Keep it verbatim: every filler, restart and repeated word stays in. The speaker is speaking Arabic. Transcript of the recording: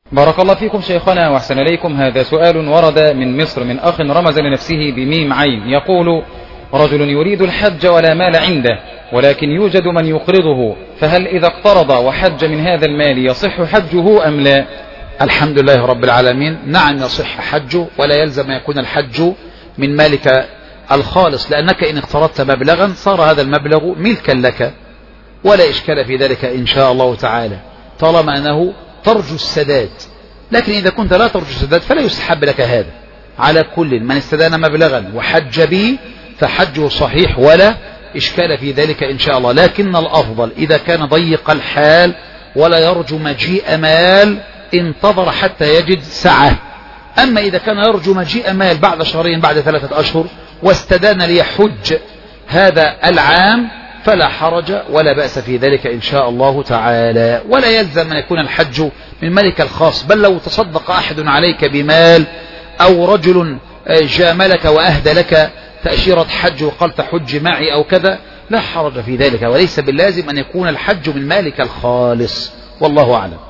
بارك الله فيكم شيخنا وأحسن إليكم. هذا سؤال ورد من مصر من أخ رمز لنفسه بميم عين، يقول: رجل يريد الحج ولا مال عنده ولكن يوجد من يقرضه، فهل إذا اقترض وحج من هذا المال يصح حجه أم لا؟ الحمد لله رب العالمين. نعم يصح حجه، ولا يلزم أن يكون الحج من مالك الخالص، لأنك إن اقترضت مبلغا صار هذا المبلغ ملكا لك، ولا إشكال في ذلك إن شاء الله تعالى، طالما أنه ترجو السداد. لكن إذا كنت لا ترجو السداد فلا يستحب لك هذا. على كل من استدان مبلغا وحج به فحجه صحيح ولا إشكال في ذلك إن شاء الله. لكن الأفضل إذا كان ضيق الحال ولا يرجو مجيء مال انتظر حتى يجد سعة. أما إذا كان يرجو مجيء مال بعد شهرين بعد ثلاثة أشهر واستدان ليحج هذا العام فلا حرج ولا بأس في ذلك إن شاء الله تعالى. ولا يلزم أن يكون الحج من مالك الخاص، بل لو تصدق أحد عليك بمال أو رجل جاملك وأهدى لك تأشيرة حج وقال تحج معي أو كذا لا حرج في ذلك، وليس باللازم أن يكون الحج من مالك الخالص، والله أعلم.